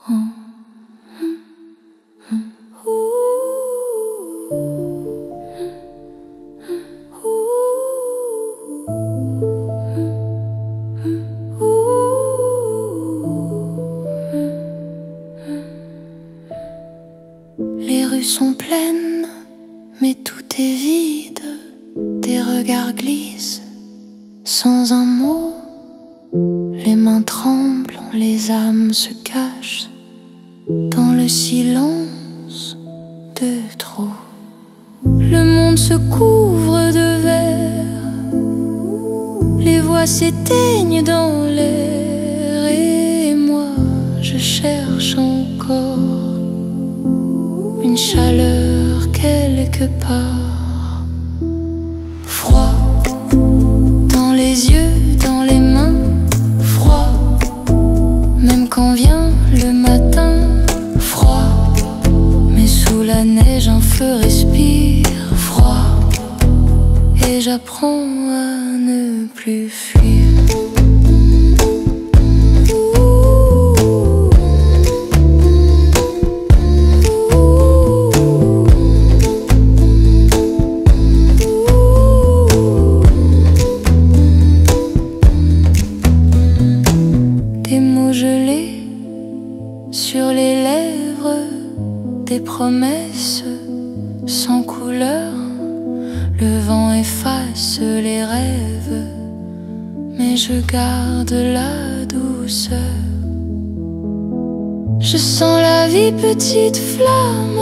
Les rues sont pleines, mais tout est vide. Des regards glissent sans un mot. Les mains tremblent, les âmes se cachent dans le silence de trop. Le monde se couvre de verre, les voix s'éteignent dans l'air, et moi je cherche encore une chaleur quelque part. Froid dans les yeux, dans les mains, froid même quand vient le matin. Froid, mais sous la neige un feu respire. Froid, et j'apprends à ne plus fuir. Sur les lèvres, des promesses sans couleur. Le vent efface les rêves, mais je garde la douceur. Je sens la vie petite flamme,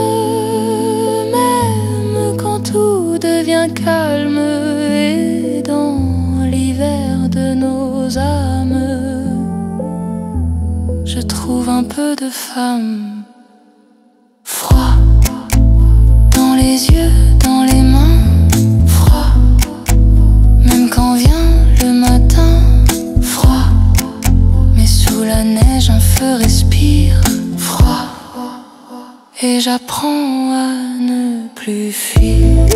même quand tout devient calme. Et dans l'hiver de nos âmes, je trouve un peu de femme. Froid dans les yeux, dans les mains. Froid même quand vient le matin. Froid, mais sous la neige un feu respire. Froid, et j'apprends à ne plus fuir.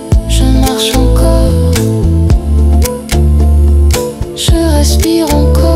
Respire encore.